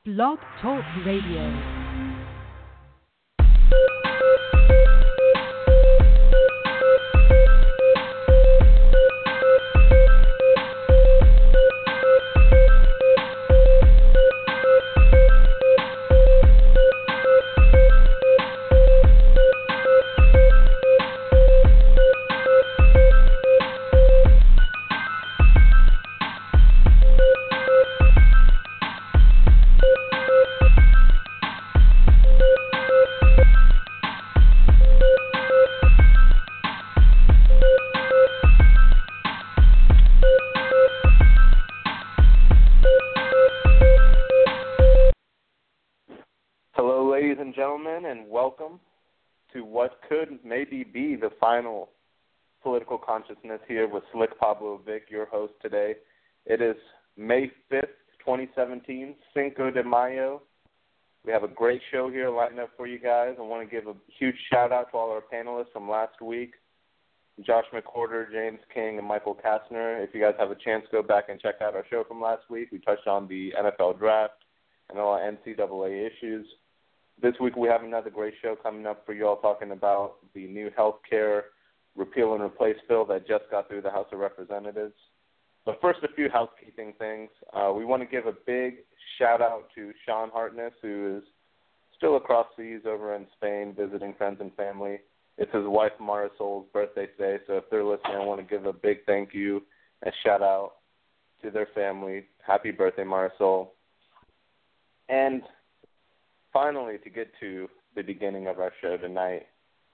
Blog Talk Radio. And welcome to what could maybe be the final political consciousness here with Slick Pablo Vic, your host today. It is May 5th, 2017, Cinco de Mayo. We have a great show here lined up for you guys. I want to give a huge shout-out to all our panelists from last week, Josh McWhorter, James King, and Michael Kastner. If you guys have a chance, go back and check out our show from last week. We touched on the NFL draft and all NCAA issues. This week we have another great show coming up for you all, talking about the new health care repeal and replace bill that just got through the House of Representatives. But first, a few housekeeping things. We want to give a big shout-out to Sean Hartness, who is still across seas over in Spain visiting friends and family. It's his wife Marisol's birthday today, so if they're listening, I want to give a big thank you and shout-out to their family. Happy birthday, Marisol. And finally, to get to the beginning of our show tonight,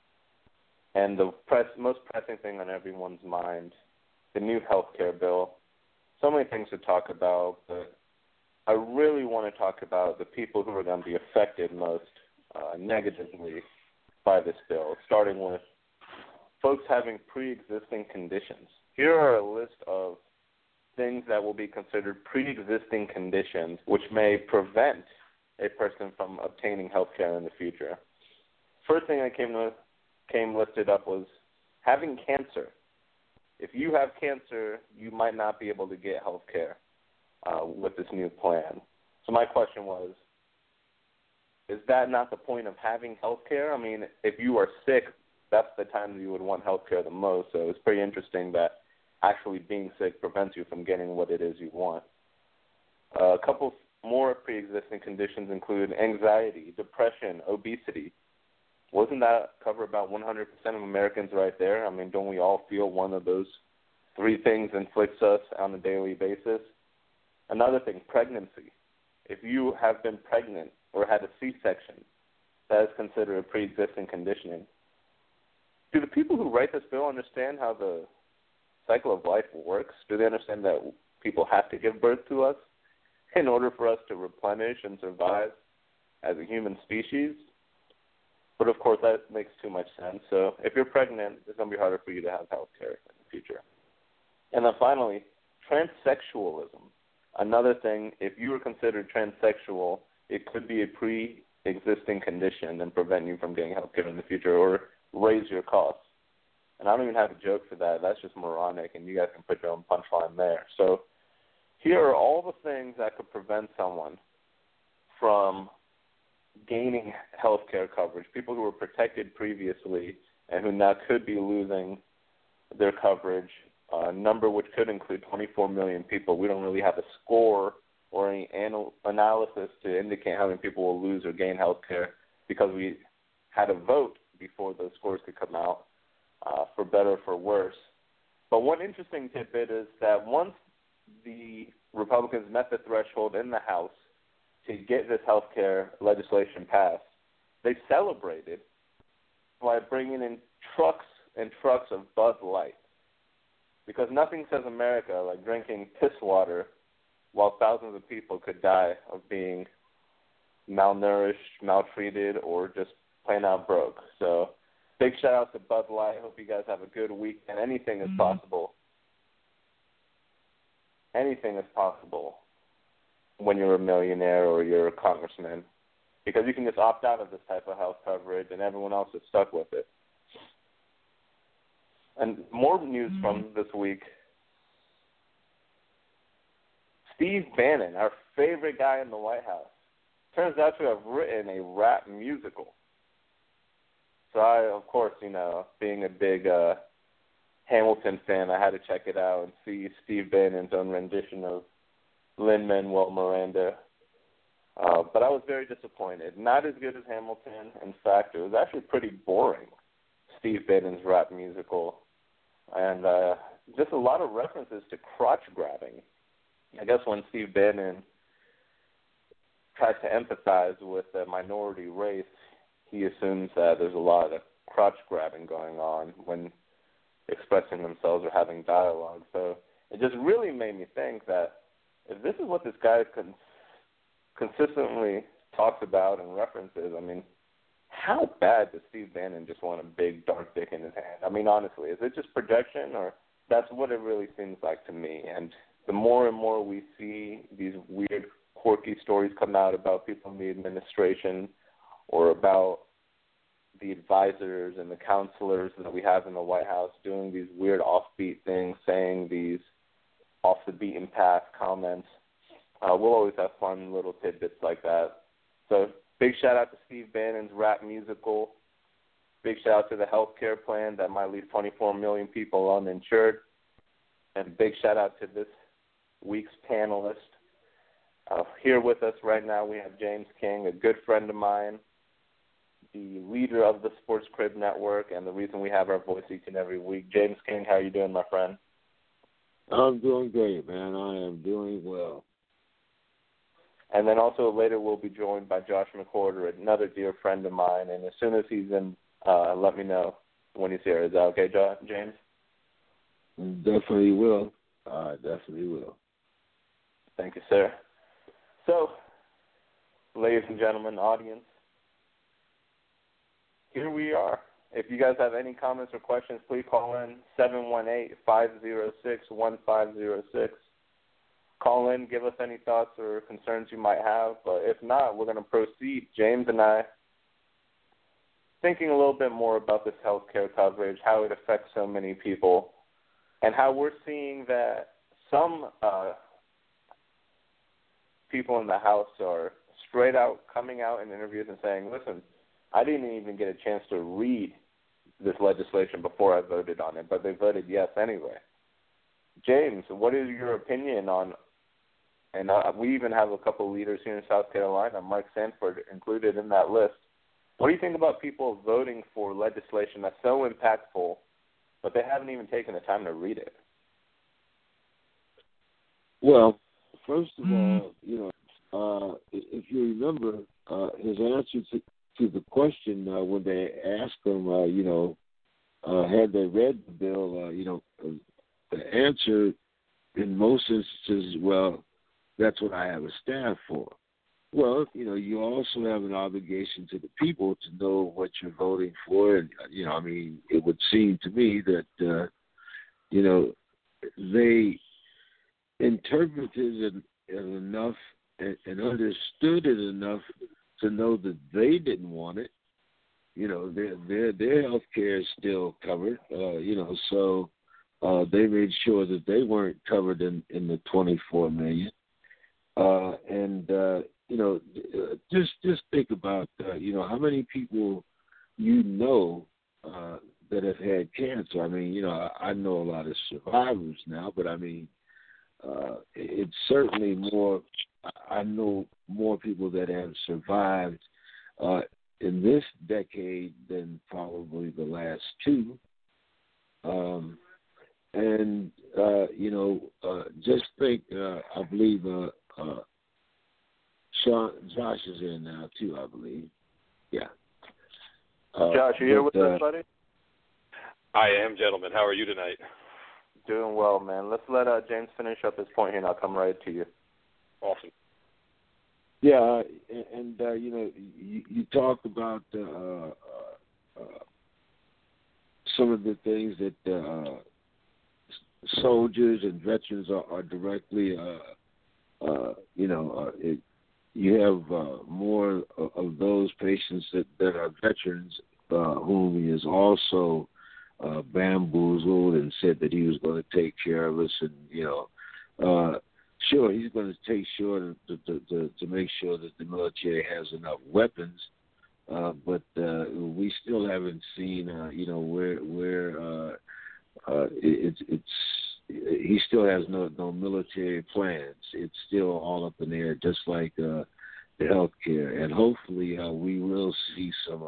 and the most pressing thing on everyone's mind, the new health care bill. So many things to talk about, but I really want to talk about the people who are going to be affected most negatively by this bill, starting with folks having pre-existing conditions. Here are a list of things that will be considered pre-existing conditions which may prevent a person from obtaining health care in the future. First thing that came listed up was having cancer. If you have cancer, you might not be able to get health care with this new plan. So my question was, is that not the point of having health care? I mean, if you are sick, that's the time that you would want health care the most. So it's pretty interesting that actually being sick prevents you from getting what it is you want. A couple more pre-existing conditions include anxiety, depression, obesity. Wasn't that cover about 100% of Americans right there? I mean, don't we all feel one of those three things inflicts us on a daily basis? Another thing, pregnancy. If you have been pregnant or had a C-section, that is considered a pre-existing condition. Do the people who write this bill understand how the cycle of life works? Do they understand that people have to give birth to us in order for us to replenish and survive as a human species? But, of course, that makes too much sense. So if you're pregnant, it's going to be harder for you to have health care in the future. And then finally, transsexualism. Another thing, if you were considered transsexual, it could be a pre-existing condition and prevent you from getting health care in the future or raise your costs. And I don't even have a joke for that. That's just moronic, and you guys can put your own punchline there. So here are all the things that could prevent someone from gaining health care coverage, people who were protected previously and who now could be losing their coverage, a number which could include 24 million people. We don't really have a score or any analysis to indicate how many people will lose or gain health care because we had a vote before those scores could come out, for better or for worse. But one interesting tidbit is that once the Republicans met the threshold in the House to get this health care legislation passed, they celebrated by bringing in trucks and trucks of Bud Light. Because nothing says America like drinking piss water while thousands of people could die of being malnourished, maltreated, or just plain out broke. So big shout out to Bud Light. Hope you guys have a good week, and anything is possible. Anything is possible when you're a millionaire or you're a congressman, because you can just opt out of this type of health coverage and everyone else is stuck with it. And more news from this week. Steve Bannon, our favorite guy in the White House, turns out to have written a rap musical. So I, of course, being a big Hamilton fan, I had to check it out and see Steve Bannon's own rendition of Lin-Manuel Miranda. But I was very disappointed. Not as good as Hamilton. In fact, it was actually pretty boring, Steve Bannon's rap musical. And just a lot of references to crotch grabbing. I guess when Steve Bannon tries to empathize with a minority race, he assumes that there's a lot of crotch grabbing going on when expressing themselves or having dialogue. So it just really made me think that if this is what this guy consistently talks about and references, I mean, how bad does Steve Bannon just want a big dark dick in his hand? I mean, honestly, is it just projection, or that's what it really seems like to me? And the more and more we see these weird, quirky stories come out about people in the administration or about the advisors and the counselors that we have in the White House doing these weird offbeat things, saying these off-the-beaten-path comments, we'll always have fun little tidbits like that. So big shout-out to Steve Bannon's rap musical. Big shout-out to the health care plan that might leave 24 million people uninsured. And big shout-out to this week's panelist. Here with us right now we have James King, a good friend of mine, the leader of the Sports Crib Network, and the reason we have our voice each and every week. James King, how are you doing, my friend? I'm doing great, man. I am doing well. And then also later we'll be joined by Josh McWhorter, another dear friend of mine. And as soon as he's in, let me know when he's here. Is that okay, James? Definitely will. Definitely will. Thank you, sir. So, ladies and gentlemen, audience, here we are. If you guys have any comments or questions, please call in 718-506-1506. Call in, give us any thoughts or concerns you might have. But if not, we're going to proceed. James and I, thinking a little bit more about this healthcare coverage, how it affects so many people, and how we're seeing that some people in the House are straight out coming out in interviews and saying, listen, I didn't even get a chance to read this legislation before I voted on it, but they voted yes anyway. James, what is your opinion on, and we even have a couple of leaders here in South Carolina, Mark Sanford included in that list. What do you think about people voting for legislation that's so impactful, but they haven't even taken the time to read it? Well, first of all, if you remember his answer to the question when they asked him, had they read the bill, the answer in most instances, well, that's what I have a staff for. Well, you also have an obligation to the people to know what you're voting for. And, it would seem to me that, they interpreted it enough and understood it enough to know that they didn't want it. Their health care is still covered, so they made sure that they weren't covered in the 24 million. Just think about, how many people that have had cancer. I mean, I know a lot of survivors now, but I mean, it's certainly more. I know more people that have survived in this decade than probably the last two. Just think, I believe Josh is in now too, I believe. Yeah. Josh, you here with us, buddy? I am, gentlemen. How are you tonight? Doing well, man. Let's let James finish up his point here, and I'll come right to you. Awesome. Yeah, and you talked about some of the things that soldiers and veterans are directly, you have more of those patients that are veterans whom he has also bamboozled and said that he was going to take care of us, and Sure, he's going to take sure to make sure that the military has enough weapons, but we still haven't seen, where he still has no military plans. It's still all up in the air, just like the health care. And hopefully we will see some,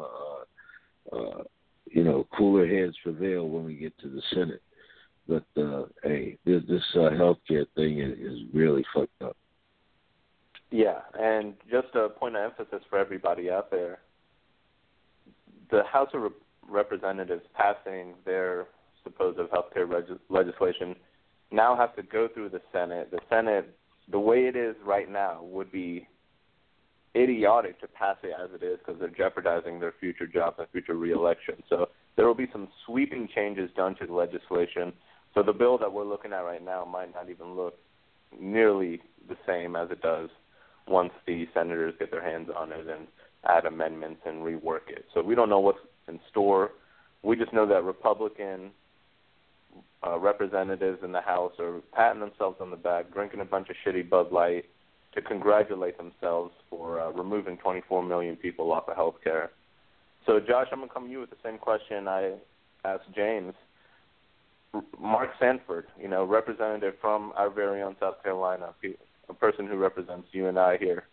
cooler heads prevail when we get to the Senate. But, hey, this healthcare thing is really fucked up. Yeah, and just a point of emphasis for everybody out there, the House of Representatives passing their supposed healthcare legislation now have to go through the Senate. The Senate, the way it is right now, would be idiotic to pass it as it is because they're jeopardizing their future jobs and future re-election. So there will be some sweeping changes done to the legislation. So the bill that we're looking at right now might not even look nearly the same as it does once the senators get their hands on it and add amendments and rework it. So we don't know what's in store. We just know that Republican representatives in the House are patting themselves on the back, drinking a bunch of shitty Bud Light to congratulate themselves for removing 24 million people off of health care. So, Josh, I'm going to come to you with the same question I asked James. Mark Sanford, representative from our very own South Carolina, a person who represents you and I here,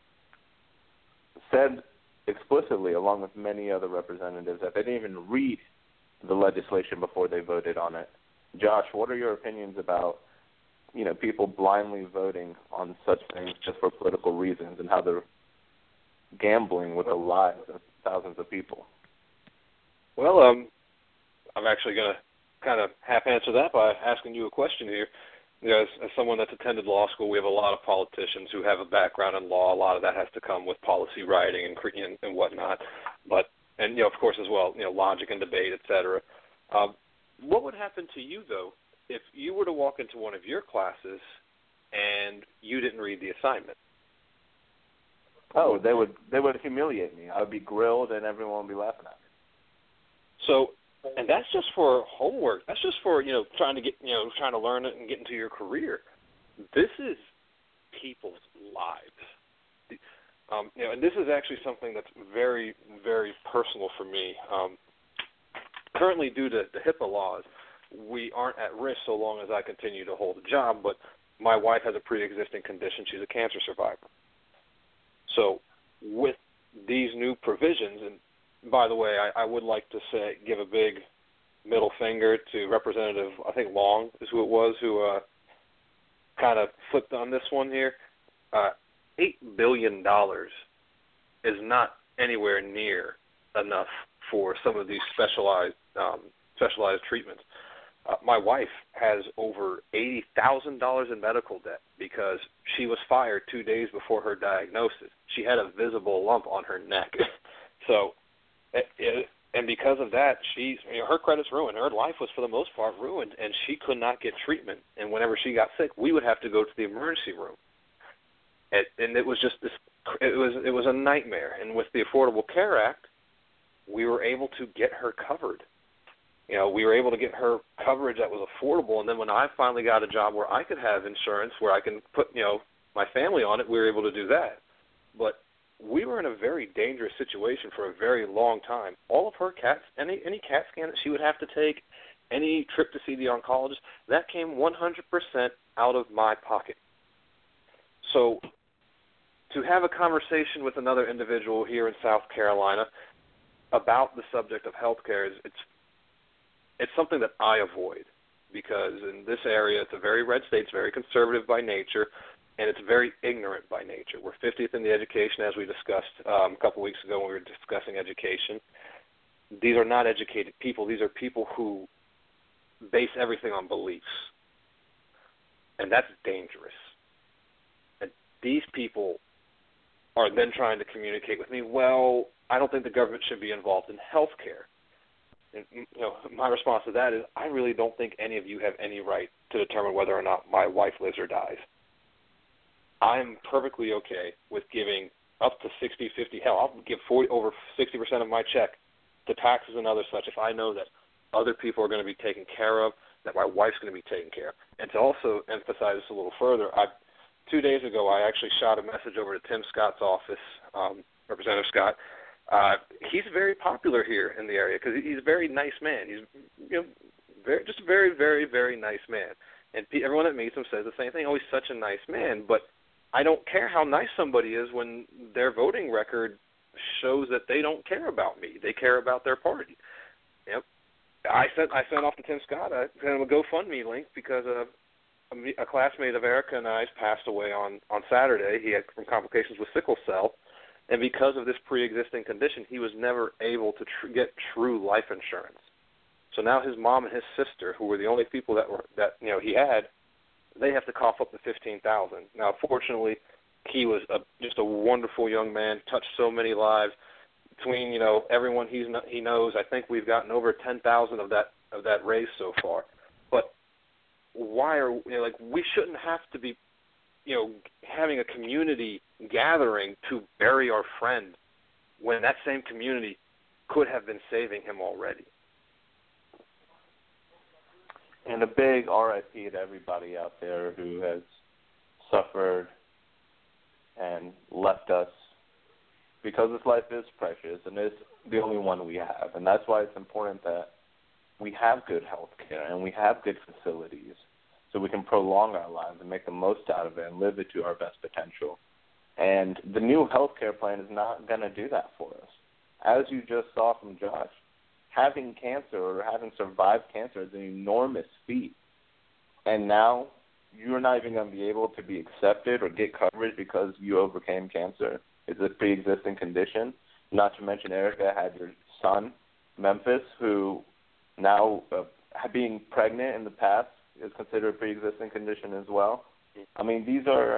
said explicitly, along with many other representatives, that they didn't even read the legislation before they voted on it. Josh, what are your opinions about, people blindly voting on such things just for political reasons and how they're gambling with the lives of thousands of people? Well, I'm actually going to kind of half answer that by asking you a question here. As someone that's attended law school, we have a lot of politicians who have a background in law. A lot of that has to come with policy writing and whatnot. And of course, as well, logic and debate, et cetera. What would happen to you, though, if you were to walk into one of your classes and you didn't read the assignment? Oh, they would humiliate me. I would be grilled, and everyone would be laughing at me. So, and that's just for homework. That's just for trying to learn it and get into your career. This is people's lives. And this is actually something that's very, very personal for me. Currently, due to the HIPAA laws, we aren't at risk so long as I continue to hold a job, but my wife has a pre-existing condition. She's a cancer survivor. So with these new provisions, and by the way, I would like to give a big middle finger to Representative, I think Long is who it was, who kind of flipped on this one here. $8 billion is not anywhere near enough for some of these specialized treatments. My wife has over $80,000 in medical debt because she was fired 2 days before her diagnosis. She had a visible lump on her neck. So, and because of that, her credit's ruined. Her life was, for the most part, ruined, and she could not get treatment. And whenever she got sick, we would have to go to the emergency room. And it was just this. It was a nightmare. And with the Affordable Care Act, we were able to get her covered. We were able to get her coverage that was affordable. And then when I finally got a job where I could have insurance, where I can put, my family on it, we were able to do that. But we were in a very dangerous situation for a very long time. All of her any CAT scan that she would have to take, any trip to see the oncologist, that came 100% out of my pocket. So to have a conversation with another individual here in South Carolina about the subject of health care, it's something that I avoid, because in this area it's a very red state, it's very conservative by nature, and it's very ignorant by nature. We're 50th in the education, as we discussed a couple weeks ago when we were discussing education. These are not educated people. These are people who base everything on beliefs, and that's dangerous. And these people are then trying to communicate with me, well, I don't think the government should be involved in health care. And, my response to that is, I really don't think any of you have any right to determine whether or not my wife lives or dies. I'm perfectly okay with giving up to 60, 50, hell, I'll give over 60% of my check to taxes and other such if I know that other people are going to be taken care of, that my wife's going to be taken care of. And to also emphasize this a little further, 2 days ago, I actually shot a message over to Tim Scott's office, Representative Scott. He's very popular here in the area because he's a very nice man. He's just a very, very, very nice man. And everyone that meets him says the same thing. Oh, he's such a nice man. But I don't care how nice somebody is when their voting record shows that they don't care about me. They care about their party. Yep. I sent off to Tim Scott. I sent him a GoFundMe link because a classmate of Erica and I's passed away on Saturday. He had complications with sickle cell. And because of this pre-existing condition, he was never able to get true life insurance. So now his mom and his sister, who were the only people that he had, they have to cough up the $15,000. Now, fortunately, he was just a wonderful young man, touched so many lives. Between everyone he knows, I think we've gotten over 10,000 of that raise so far. But why are we shouldn't have to be having a community gathering to bury our friend when that same community could have been saving him already. And a big RIP to everybody out there who has suffered and left us, because this life is precious and it's the only one we have. And that's why it's important that we have good health care and we have good facilities so we can prolong our lives and make the most out of it and live it to our best potential. And the new health care plan is not going to do that for us. As you just saw from Josh, having cancer or having survived cancer is an enormous feat. And now you're not even going to be able to be accepted or get coverage because you overcame cancer. It's a pre-existing condition. Not to mention Erica had your son, Memphis, who now being pregnant in the past is considered a pre-existing condition as well. I mean, these are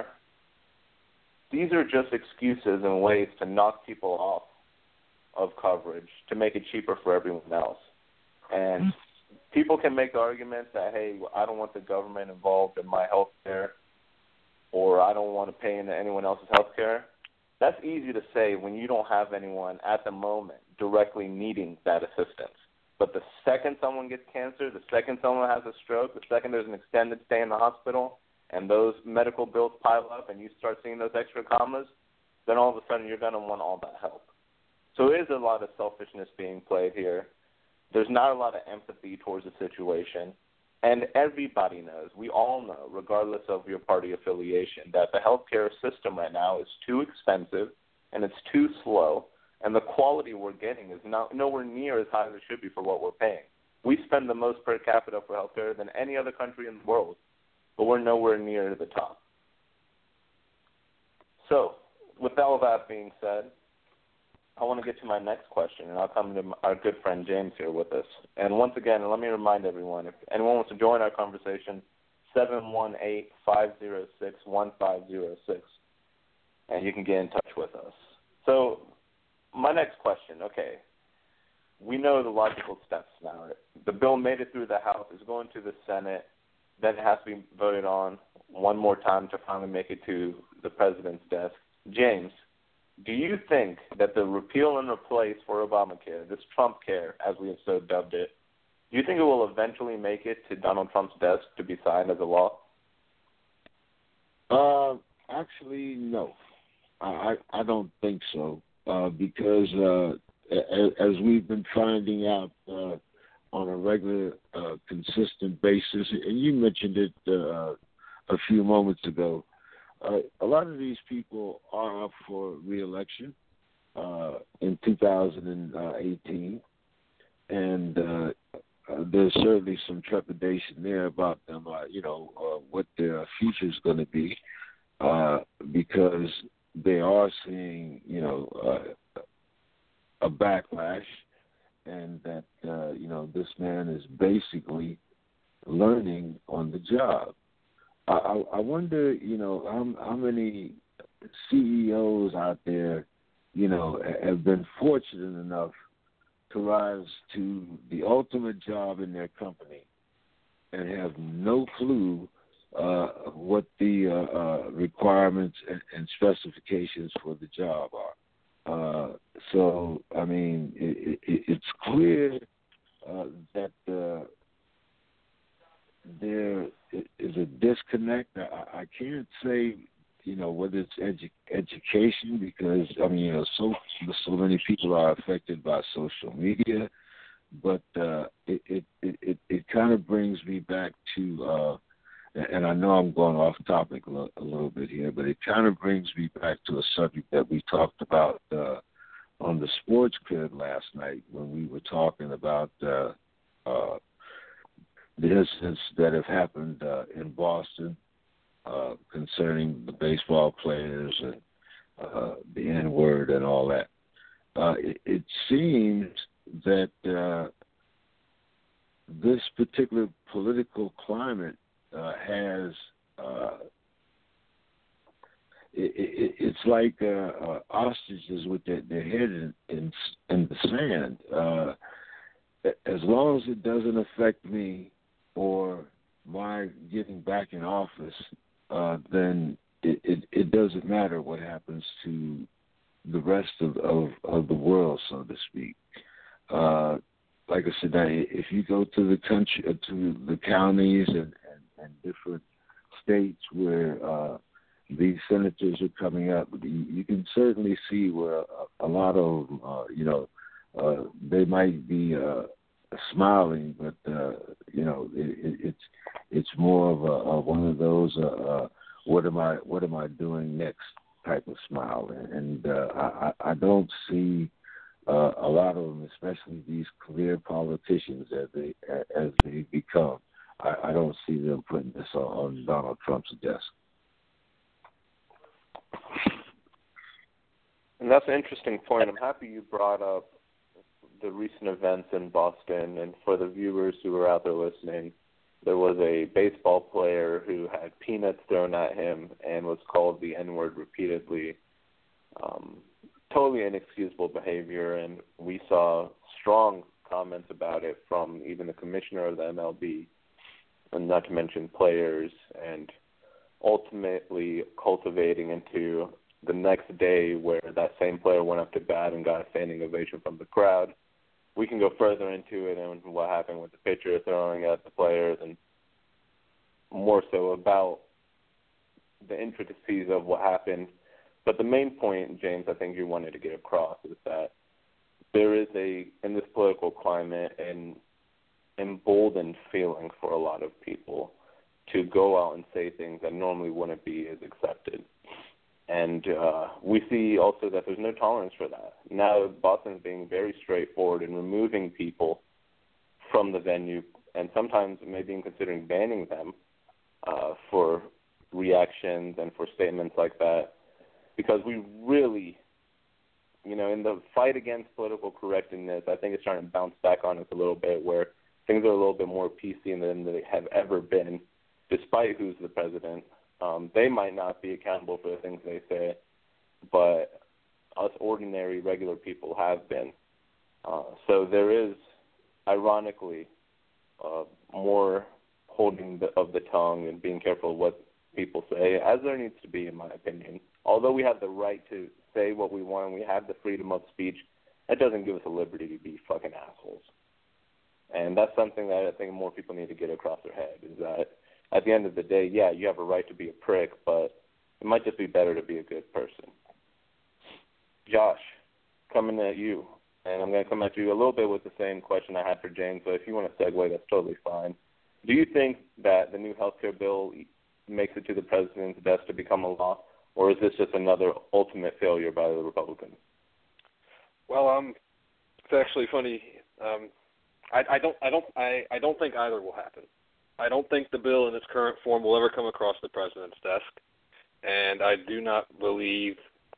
just excuses and ways to knock people off of coverage to make it cheaper for everyone else. And people can make the argument that, hey, I don't want the government involved in my health care, or I don't want to pay into anyone else's health care. That's easy to say when you don't have anyone at the moment directly needing that assistance. But the second someone gets cancer, the second someone has a stroke, the second there's an extended stay in the hospital, and those medical bills pile up and you start seeing those extra commas, then all of a sudden you're going to want all that help. So there is a lot of selfishness being played here. There's not a lot of empathy towards the situation. And everybody knows, we all know, regardless of your party affiliation, that the healthcare system right now is too expensive and it's too slow, and the quality we're getting is nowhere near as high as it should be for what we're paying. We spend the most per capita for healthcare than any other country in the world, but we're nowhere near the top. So, with all that being said, I want to get to my next question, and I'll come to our good friend James here with us. And once again, let me remind everyone, if anyone wants to join our conversation, 718-506-1506, and you can get in touch with us. So my next question, okay, we know the logical steps now. The bill made it through the House, it's going to the Senate, then it has to be voted on one more time to finally make it to the president's desk. James, do you think that the repeal and replace for Obamacare, this Trump care, as we have so dubbed it, do you think it will eventually make it to Donald Trump's desk to be signed as a law? Actually, no. I don't think so, because as we've been finding out on a regular, consistent basis, and you mentioned it a few moments ago, a lot of these people are up for re-election in 2018, and there's certainly some trepidation there about them, what their future is going to be, because they are seeing, a backlash, and that, this man is basically learning on the job. I wonder, how many CEOs out there, have been fortunate enough to rise to the ultimate job in their company and have no clue what the requirements and specifications for the job are. So, I mean, it's clear that there is a disconnect. I can't say whether it's education, because so many people are affected by social media, but it kind of brings me back to, and I know I'm going off topic a little bit here, but it kind of brings me back to a subject that we talked about on the Sports Crib last night when we were talking about the incidents that have happened in Boston concerning the baseball players and the N-word and all that. It seems that this particular political climate has it's like ostriches with their head in the sand. As long as it doesn't affect me or my getting back in office, then it doesn't matter what happens to the rest of the world, so to speak. Like I said, if you go to the country, to the counties and different states where these senators are coming up, you can certainly see where a lot of them, they might be smiling, but it's more of one of those what am I doing next type of smile, and I don't see a lot of them, especially these career politicians as they become. I don't see them putting this on Donald Trump's desk. And that's an interesting point. I'm happy you brought up the recent events in Boston. And for the viewers who are out there listening, there was a baseball player who had peanuts thrown at him and was called the N-word repeatedly. Totally inexcusable behavior, and we saw strong comments about it from even the commissioner of the MLB, and not to mention players, and ultimately cultivating into the next day where that same player went up to bat and got a standing ovation from the crowd. We can go further into it and what happened with the pitcher throwing at the players, and more so about the intricacies of what happened. But the main point, James, I think you wanted to get across is that there is in this political climate, an emboldened feeling for a lot of people to go out and say things that normally wouldn't be as accepted. And we see also that there's no tolerance for that. Now Boston's being very straightforward in removing people from the venue, and sometimes maybe even considering banning them for reactions and for statements like that. Because we really, in the fight against political correctness, I think it's trying to bounce back on us a little bit, where things are a little bit more PC than they have ever been, despite who's the president. They might not be accountable for the things they say, but us ordinary, regular people have been. So there is, ironically, more holding of the tongue and being careful of what people say, as there needs to be, in my opinion. Although we have the right to say what we want and we have the freedom of speech, that doesn't give us the liberty to be fucking assholes. And that's something that I think more people need to get across their head, is that at the end of the day, yeah, you have a right to be a prick, but it might just be better to be a good person. Josh, coming at you, and I'm going to come at you a little bit with the same question I had for James, so if you want to segue, that's totally fine. Do you think that the new healthcare bill makes it to the president's desk to become a law, or is this just another ultimate failure by the Republicans? Well, it's actually funny. I don't think either will happen. I don't think the bill in its current form will ever come across the president's desk, and I do not believe.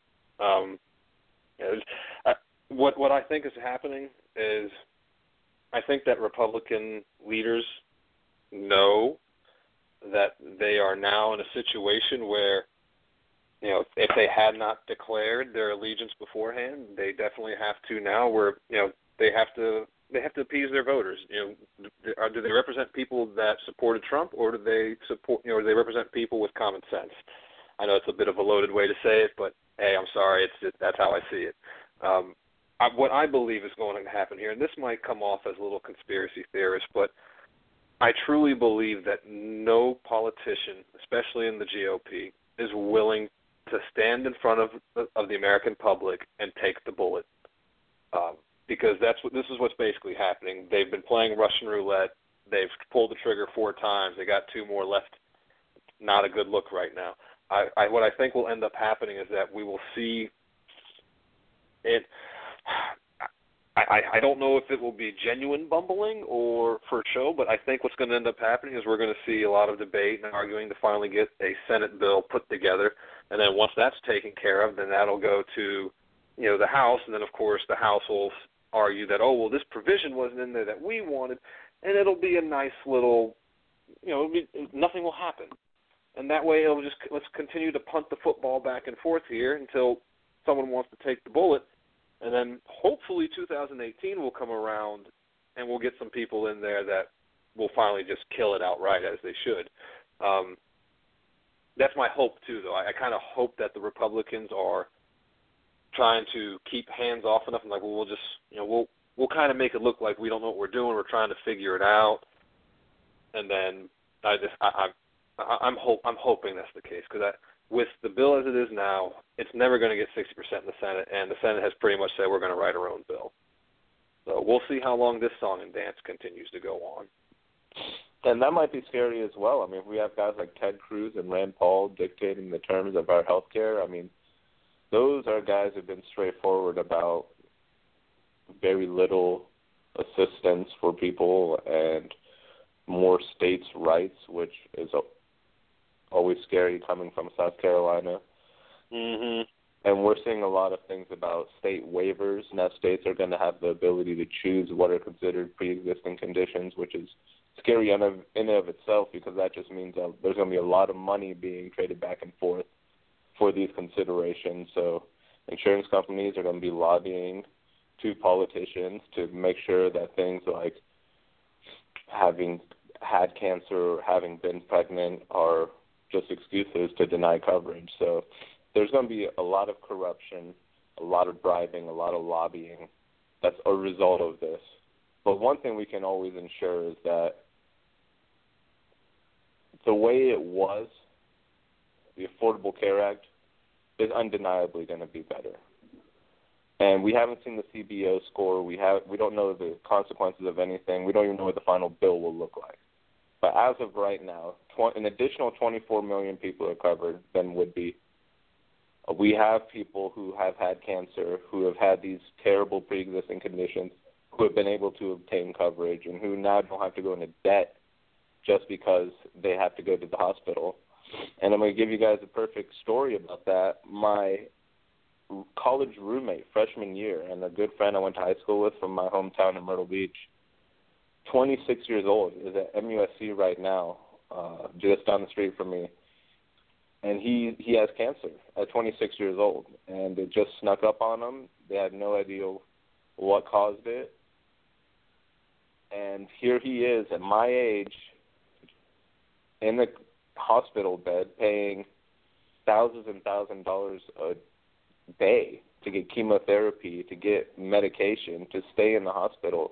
What I think is happening is, I think that Republican leaders know that they are now in a situation where, if they had not declared their allegiance beforehand, they definitely have to now. Where they have to appease their voters. Do they represent people that supported Trump, or do they represent people with common sense? I know it's a bit of a loaded way to say it, but hey, I'm sorry, that's how I see it. What I believe is going to happen here, and this might come off as a little conspiracy theorist, but I truly believe that no politician, especially in the GOP, is willing to stand in front of the American public and take the bullet, because this is what's basically happening. They've been playing Russian roulette. They've pulled the trigger 4 times. They got 2 more left. Not a good look right now. What I think will end up happening is that we will see it. I don't know if it will be genuine bumbling or for show, but I think what's going to end up happening is we're going to see a lot of debate and arguing to finally get a Senate bill put together, and then once that's taken care of, then that'll go to the House, and then of course the House will argue that, oh well, this provision wasn't in there that we wanted, and it'll be a nice little, nothing will happen, and that way it'll just let's continue to punt the football back and forth here until someone wants to take the bullet. And then hopefully 2018 will come around and we'll get some people in there that will finally just kill it outright as they should. That's my hope too, though. I kind of hope that the Republicans are trying to keep hands off enough and we'll just, we'll kind of make it look like we don't know what we're doing. We're trying to figure it out. And then I'm hoping that's the case because with the bill as it is now, it's never going to get 60% in the Senate, and the Senate has pretty much said we're going to write our own bill. So we'll see how long this song and dance continues to go on. And that might be scary as well. I mean, if we have guys like Ted Cruz and Rand Paul dictating the terms of our health care, I mean, those are guys who've been straightforward about very little assistance for people and more states' rights, which is always scary coming from South Carolina. Mm-hmm. And we're seeing a lot of things about state waivers. Now states are going to have the ability to choose what are considered pre-existing conditions, which is scary in and of itself because that just means that there's going to be a lot of money being traded back and forth for these considerations. So insurance companies are going to be lobbying to politicians to make sure that things like having had cancer or having been pregnant are just excuses to deny coverage. So there's going to be a lot of corruption, a lot of bribing, a lot of lobbying that's a result of this. But one thing we can always ensure is that the way it was, the Affordable Care Act, is undeniably going to be better. And we haven't seen the CBO score. We don't know the consequences of anything. We don't even know what the final bill will look like. But as of right now, an additional 24 million people are covered than would be. We have people who have had cancer, who have had these terrible pre-existing conditions, who have been able to obtain coverage, and who now don't have to go into debt just because they have to go to the hospital. And I'm going to give you guys a perfect story about that. My college roommate, freshman year, and a good friend I went to high school with from my hometown in Myrtle Beach, 26 years old, is at MUSC right now, just down the street from me. And he has cancer at 26 years old, and it just snuck up on him. They had no idea what caused it. And here he is at my age in the hospital bed paying thousands and thousands of dollars a day to get chemotherapy, to get medication, to stay in the hospital.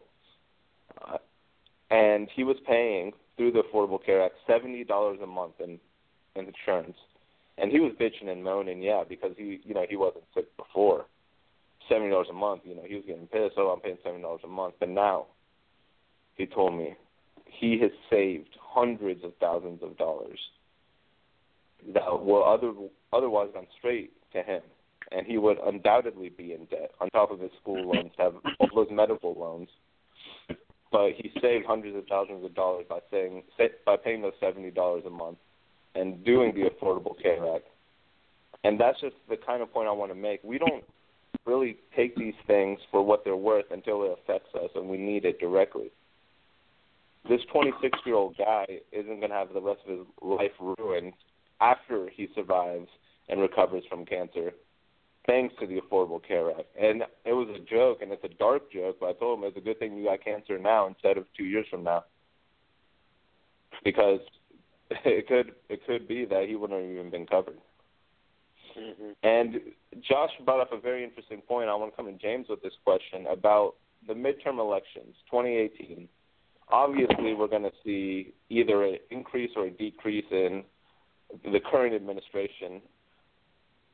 And he was paying, through the Affordable Care Act, $70 a month in insurance. And he was bitching and moaning, because he wasn't sick before. $70 a month, he was getting pissed. Oh, I'm paying $70 a month. But now, he told me, he has saved hundreds of thousands of dollars that will otherwise gone straight to him. And he would undoubtedly be in debt, on top of his school loans, have all those medical loans. But he saved hundreds of thousands of dollars by paying those $70 a month and doing the Affordable Care Act. And that's just the kind of point I want to make. We don't really take these things for what they're worth until it affects us and we need it directly. This 26-year-old guy isn't going to have the rest of his life ruined after he survives and recovers from cancer, thanks to the Affordable Care Act. And it was a joke, and it's a dark joke, but I told him it's a good thing you got cancer now instead of 2 years from now. Because it could be that he wouldn't have even been covered. Mm-hmm. And Josh brought up a very interesting point. I want to come to James with this question about the midterm elections, 2018. Obviously, we're going to see either an increase or a decrease in the current administration.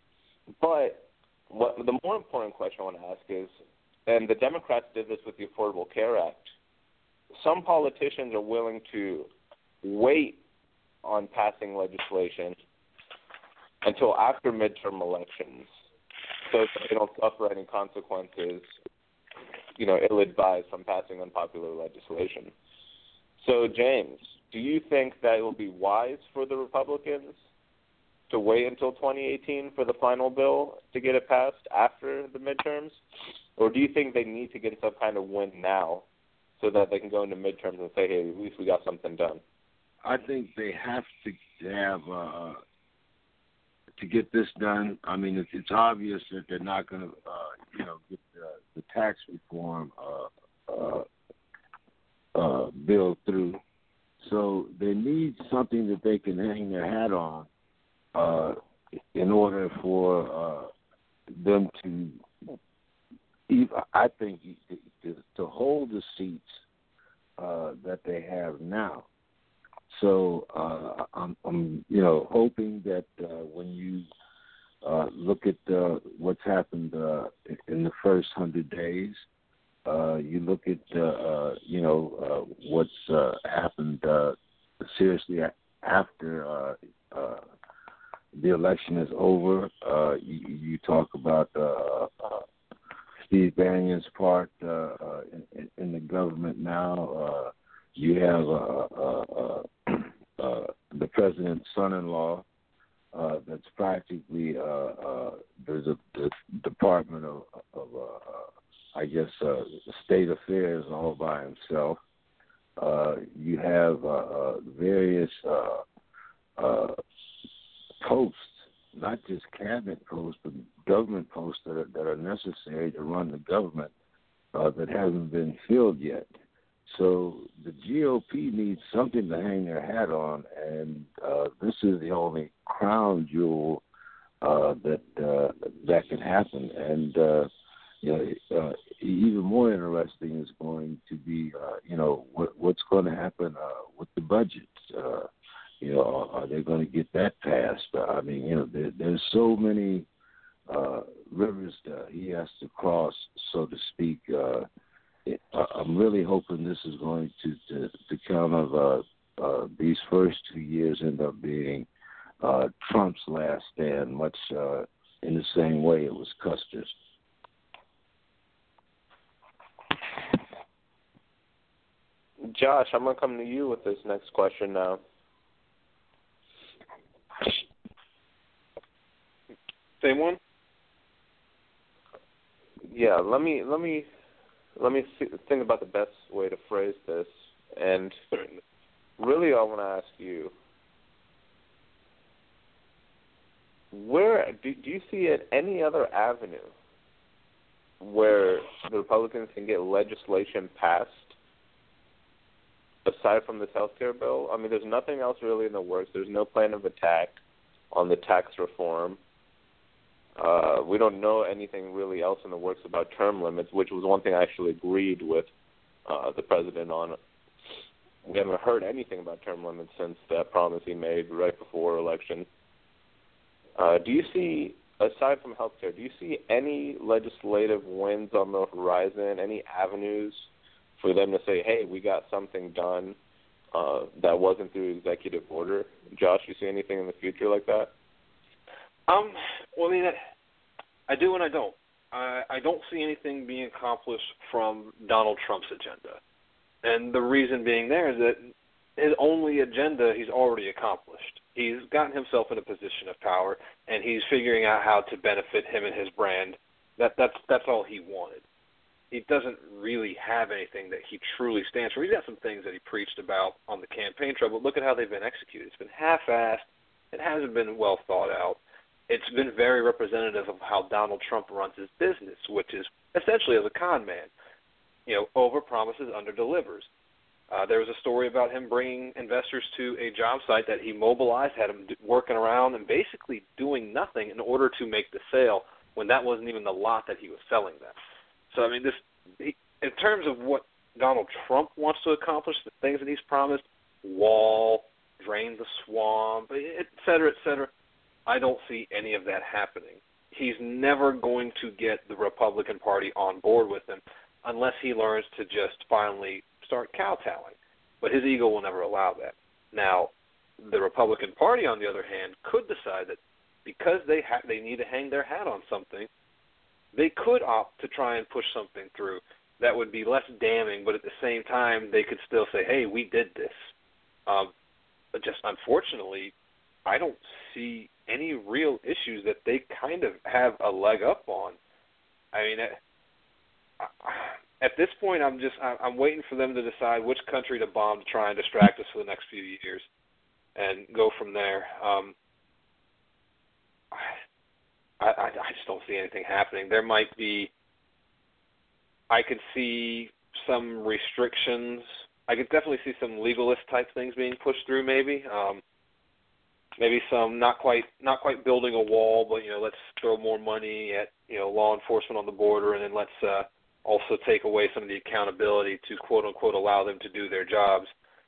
But the more important question I want to ask is, and the Democrats did this with the Affordable Care Act, some politicians are willing to wait on passing legislation until after midterm elections so that they don't suffer any consequences, ill-advised from passing unpopular legislation. So, James, do you think that it will be wise for the Republicans to wait until 2018 for the final bill to get it passed after the midterms? Or do you think they need to get some kind of win now so that they can go into midterms and say, hey, at least we got something done? I think they have to have to get this done. I mean, it's obvious that they're not going to, get the tax reform bill through. So they need something that they can hang their hat on in order for them to, I think, to hold the seats that they have now. So I'm hoping that when you look at what's happened in the first 100 days, you look at what's happened seriously after the election is over. You talk about Steve Bannon's part in the government now. You have the president's son-in-law that's practically there's a Department of State Affairs all by himself. You have various posts, not just cabinet posts, but government posts that are necessary to run the government that haven't been filled yet. So the GOP needs something to hang their hat on, and this is the only crown jewel that can happen. And even more interesting is going to be what's going to happen with the budget. Are they going to get that passed? I mean, there's so many rivers he has to cross, so to speak. I'm really hoping this is going to kind of these first 2 years end up being Trump's last stand, much in the same way it was Custer's. Josh, I'm going to come to you with this next question now. Same one? Yeah, let me think about the best way to phrase this. And really, I want to ask you, where do you see any other avenue where the Republicans can get legislation passed aside from this health care bill? I mean, there's nothing else really in the works. There's no plan of attack on the tax reform. We don't know anything really else in the works about term limits, which was one thing I actually agreed with the president on. We haven't heard anything about term limits since that promise he made right before election. Do you see, aside from healthcare, do you see any legislative wins on the horizon, any avenues for them to say, hey, we got something done that wasn't through executive order? Josh, you see anything in the future like that? Well, I mean, I do and I don't. I don't see anything being accomplished from Donald Trump's agenda. And the reason being there is that his only agenda he's already accomplished. He's gotten himself in a position of power, and he's figuring out how to benefit him and his brand. That's all he wanted. He doesn't really have anything that he truly stands for. He's got some things that he preached about on the campaign trail, but look at how they've been executed. It's been half-assed. It hasn't been well thought out. It's been very representative of how Donald Trump runs his business, which is essentially as a con man. Over-promises, under-delivers. There was a story about him bringing investors to a job site that he mobilized, had them working around and basically doing nothing in order to make the sale when that wasn't even the lot that he was selling them. So, I mean, in terms of what Donald Trump wants to accomplish, the things that he's promised, wall, drain the swamp, et cetera, I don't see any of that happening. he's never going to get the Republican Party on board with him unless he learns to just finally start kowtowing. But his ego will never allow that. Now, the Republican Party, on the other hand, could decide that because they need to hang their hat on something, they could opt to try and push something through that would be less damning, but at the same time, they could still say, hey, we did this. But just unfortunately, I don't see any real issues that they kind of have a leg up on. I mean, at this point, I'm waiting for them to decide which country to bomb to try and distract us for the next few years and go from there. I just don't see anything happening. There might be, I could see some restrictions. I could definitely see some legalist type things being pushed through maybe. Maybe some not quite building a wall, but let's throw more money at law enforcement on the border, and then let's also take away some of the accountability to quote unquote allow them to do their jobs.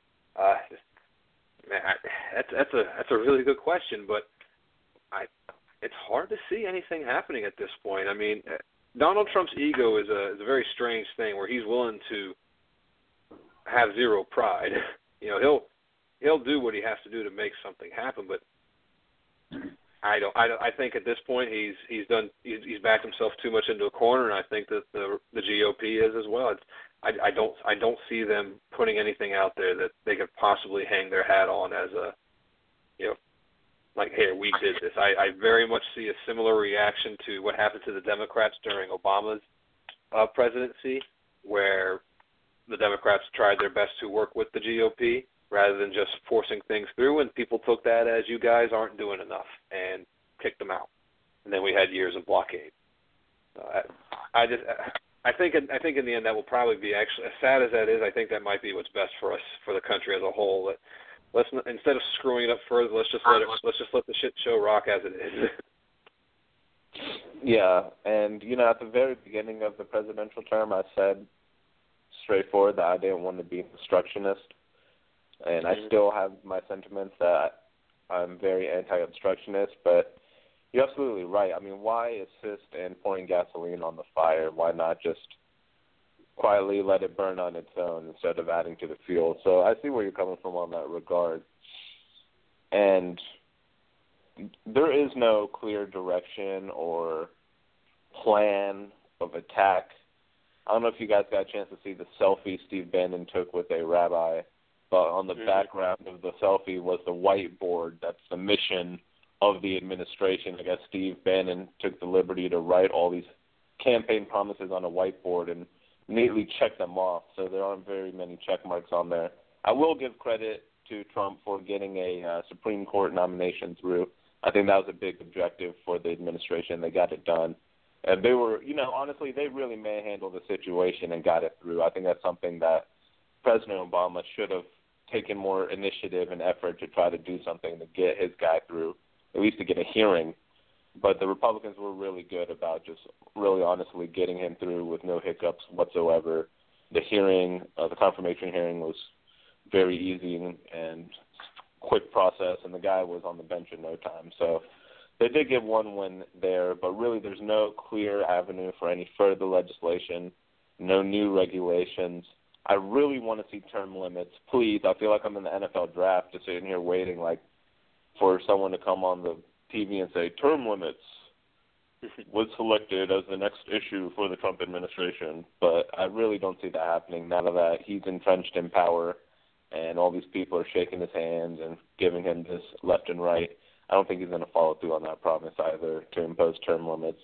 That's a really good question, but it's hard to see anything happening at this point. I mean, Donald Trump's ego is a very strange thing where he's willing to have zero pride. He'll do what he has to do to make something happen, but I think at this point he's backed himself too much into a corner, and I think that the GOP is as well. I don't see them putting anything out there that they could possibly hang their hat on as a like, hey, we did this. I very much see a similar reaction to what happened to the Democrats during Obama's presidency, where the Democrats tried their best to work with the GOP rather than just forcing things through, and people took that as you guys aren't doing enough and kicked them out. And then we had years of blockade. I think in the end that will probably be, actually, as sad as that is, I think that might be what's best for us, for the country as a whole. Let's instead of screwing it up further, let's just let the shit show rock as it is. Yeah, and at the very beginning of the presidential term, I said straightforward that I didn't want to be an obstructionist, and I still have my sentiments that I'm very anti-obstructionist, but you're absolutely right. I mean, why assist in pouring gasoline on the fire? Why not just quietly let it burn on its own instead of adding to the fuel? So I see where you're coming from on that regard. And there is no clear direction or plan of attack. I don't know if you guys got a chance to see the selfie Steve Bannon took with a rabbi, but on the background of the selfie was the whiteboard. That's the mission of the administration. I guess Steve Bannon took the liberty to write all these campaign promises on a whiteboard and neatly check them off, so there aren't very many check marks on there. I will give credit to Trump for getting a Supreme Court nomination through. I think that was a big objective for the administration. They got it done. And they were, honestly, they really manhandled the situation and got it through. I think that's something that President Obama should have taken more initiative and effort to try to do something to get his guy through, at least to get a hearing. But the Republicans were really good about just really honestly getting him through with no hiccups whatsoever. The hearing, the confirmation hearing was very easy and quick process, and the guy was on the bench in no time. So they did get one win there, but really there's no clear avenue for any further legislation, no new regulations. I really want to see term limits. Please, I feel like I'm in the NFL draft just sitting here waiting for someone to come on the TV and say, term limits was selected as the next issue for the Trump administration. But I really don't see that happening. None of that. He's entrenched in power, and all these people are shaking his hands and giving him this left and right. I don't think he's going to follow through on that promise either to impose term limits.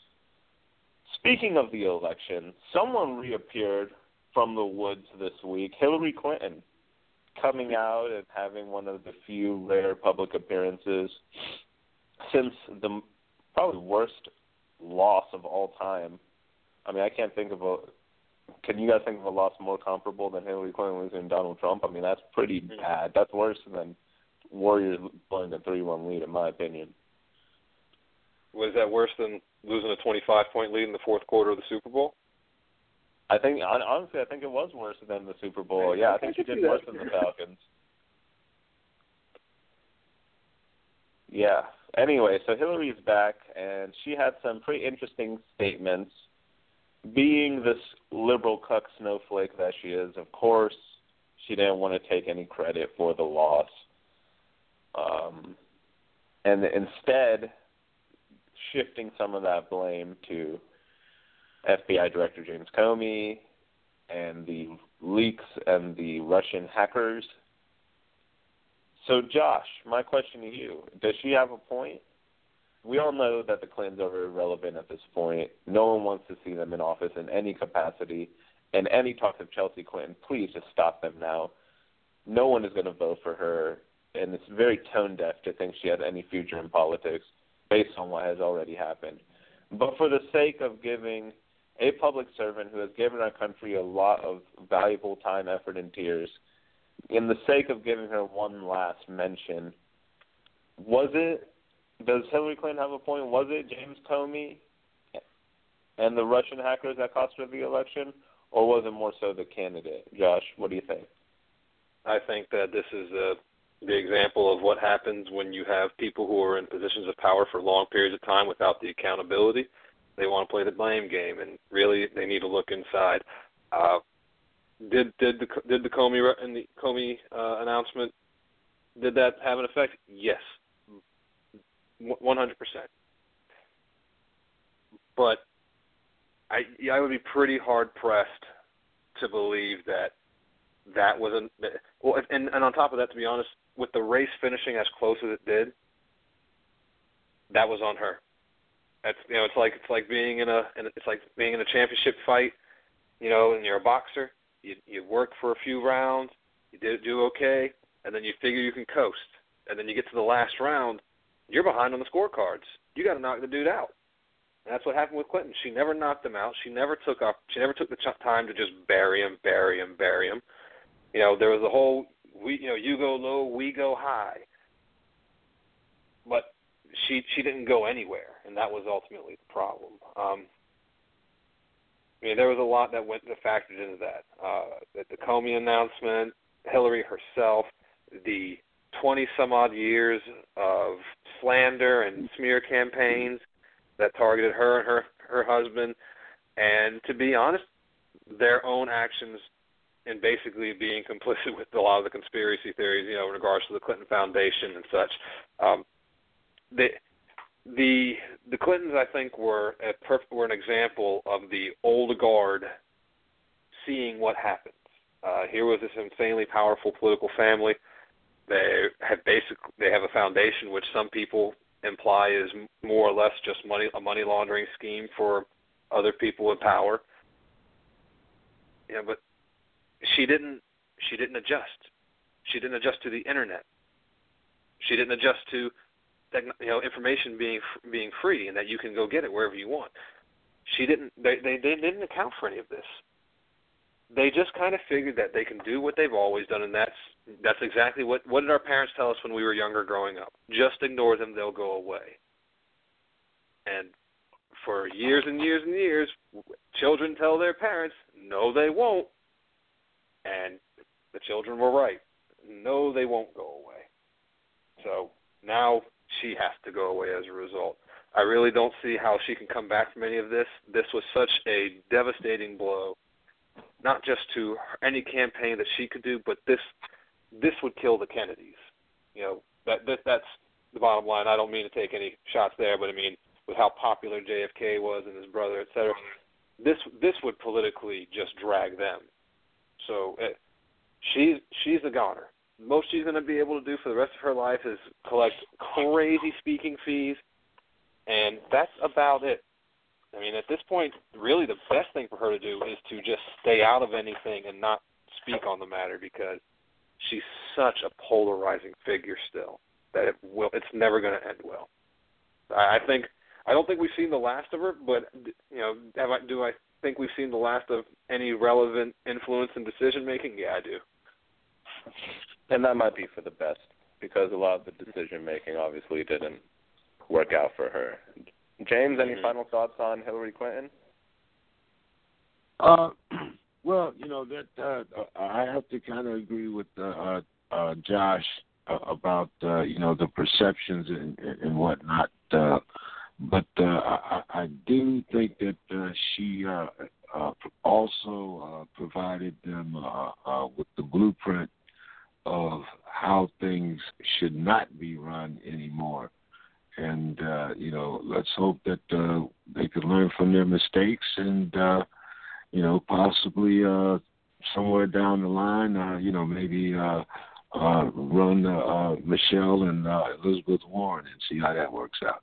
Speaking of the election, someone reappeared from the woods this week, Hillary Clinton, coming out and having one of the few rare public appearances since the probably worst loss of all time. I mean, I can't think of can you guys think of a loss more comparable than Hillary Clinton losing Donald Trump? I mean, that's pretty bad. That's worse than Warriors blowing a 3-1 lead, in my opinion. Was that worse than losing a 25-point lead in the fourth quarter of the Super Bowl? I think, honestly, I think it was worse than the Super Bowl. Yeah, I think she did worse than the Falcons. Yeah. Anyway, so Hillary's back, and she had some pretty interesting statements. Being this liberal cuck snowflake that she is, of course, she didn't want to take any credit for the loss. And instead, shifting some of that blame to FBI Director James Comey and the leaks and the Russian hackers. So, Josh, my question to you, does she have a point? We all know that the Clintons are irrelevant at this point. No one wants to see them in office in any capacity. And any talk of Chelsea Clinton, please just stop them now. No one is going to vote for her, and it's very tone-deaf to think she has any future in politics based on what has already happened. But for the sake of giving a public servant who has given our country a lot of valuable time, effort, and tears, in the sake of giving her one last mention, does Hillary Clinton have a point? Was it James Comey and the Russian hackers that cost her the election, or was it more so the candidate? Josh, what do you think? I think that this is the example of what happens when you have people who are in positions of power for long periods of time without the accountability. They want to play the blame game, and really they need to look inside. Did the Comey announcement, did that have an effect? Yes, 100%. But I would be pretty hard pressed to believe that wasn't well. And on top of that, to be honest, with the race finishing as close as it did, that was on her. That's it's like being in a championship fight, and you're a boxer. You work for a few rounds, you do okay, and then you figure you can coast, and then you get to the last round, you're behind on the scorecards. You got to knock the dude out. And that's what happened with Clinton. She never knocked him out. She never took the time to just bury him. There was a whole you go low, we go high. But she didn't go anywhere, and that was ultimately the problem. There was a lot that factored into that. The Comey announcement, Hillary herself, the 20-some-odd years of slander and smear campaigns that targeted her and her husband, and to be honest, their own actions in basically being complicit with a lot of the conspiracy theories, in regards to the Clinton Foundation and such. The Clintons, I think, were an example of the old guard seeing what happens. Here was this insanely powerful political family. They have a foundation which some people imply is more or less just a money laundering scheme for other people in power. But she didn't adjust. She didn't adjust to the internet. She didn't adjust to information being free and that you can go get it wherever you want. She didn't. They didn't account for any of this. They just kind of figured that they can do what they've always done, and that's exactly what did our parents tell us when we were younger growing up? Just ignore them; they'll go away. And for years and years and years, children tell their parents, "No, they won't," and the children were right. No, they won't go away. So now she has to go away as a result. I really don't see how she can come back from any of this. This was such a devastating blow, not just to any campaign that she could do, but this would kill the Kennedys. That's the bottom line. I don't mean to take any shots there, but I mean with how popular JFK was and his brother, et cetera, this would politically just drag them. So she's a goner. Most she's going to be able to do for the rest of her life is collect crazy speaking fees, and that's about it. At this point, really the best thing for her to do is to just stay out of anything and not speak on the matter, because she's such a polarizing figure still that it's never going to end well. I don't think we've seen the last of her, but do I think we've seen the last of any relevant influence in decision making? Yeah, I do. And that might be for the best, because a lot of the decision making obviously didn't work out for her. James, any final thoughts on Hillary Clinton? Well, that I have to kind of agree with Josh about the perceptions and whatnot. But I do think that she also provided them with the blueprint of how things should not be run anymore. And, let's hope that they could learn from their mistakes and, possibly somewhere down the line, maybe run Michelle and Elizabeth Warren and see how that works out.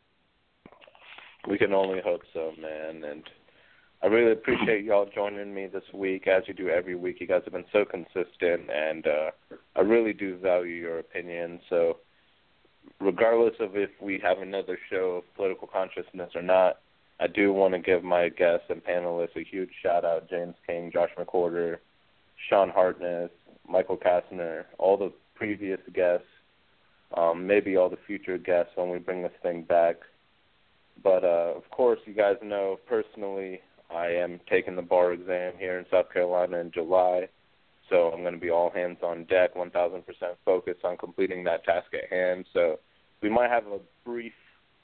We can only hope so, man. And I really appreciate y'all joining me this week, as you do every week. You guys have been so consistent, and I really do value your opinion. So regardless of if we have another show of political consciousness or not, I do want to give my guests and panelists a huge shout-out: James King, Josh McWhorter, Sean Hartness, Michael Kastner, all the previous guests, maybe all the future guests when we bring this thing back. But, of course, you guys know personally I am taking the bar exam here in South Carolina in July, so I'm going to be all hands on deck, 1,000% focused on completing that task at hand. So we might have a brief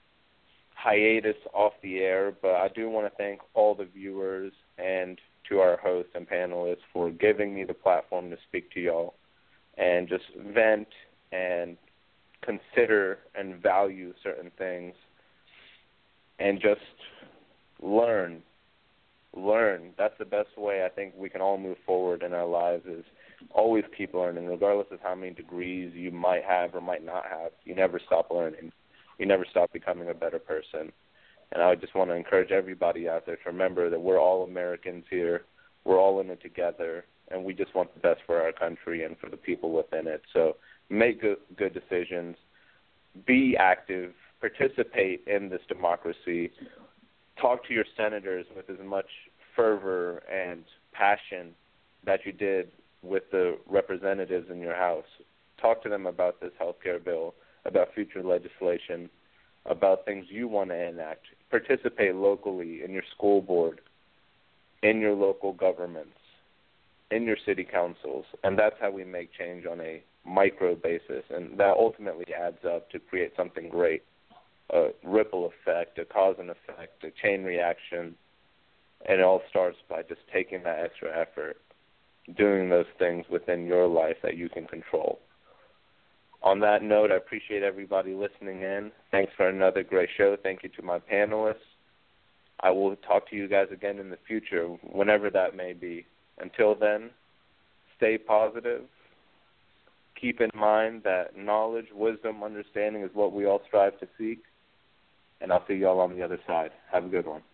hiatus off the air, but I do want to thank all the viewers and to our hosts and panelists for giving me the platform to speak to y'all and just vent and consider and value certain things and just learn. That's the best way I think we can all move forward in our lives, is always keep learning, regardless of how many degrees you might have or might not have. You never stop learning. You never stop becoming a better person. And I just want to encourage everybody out there to remember that we're all Americans here. We're all in it together, and we just want the best for our country and for the people within it. So make good decisions. Be active. Participate in this democracy. Talk to your senators with as much fervor and passion that you did with the representatives in your House. Talk to them about this health care bill, about future legislation, about things you want to enact. Participate locally in your school board, in your local governments, in your city councils, and that's how we make change on a micro basis, and that ultimately adds up to create something great, a ripple effect, a cause and effect, a chain reaction, and it all starts by just taking that extra effort, doing those things within your life that you can control. On that note, I appreciate everybody listening in. Thanks for another great show. Thank you to my panelists. I will talk to you guys again in the future, whenever that may be. Until then, stay positive. Keep in mind that knowledge, wisdom, understanding is what we all strive to seek. And I'll see you all on the other side. Have a good one.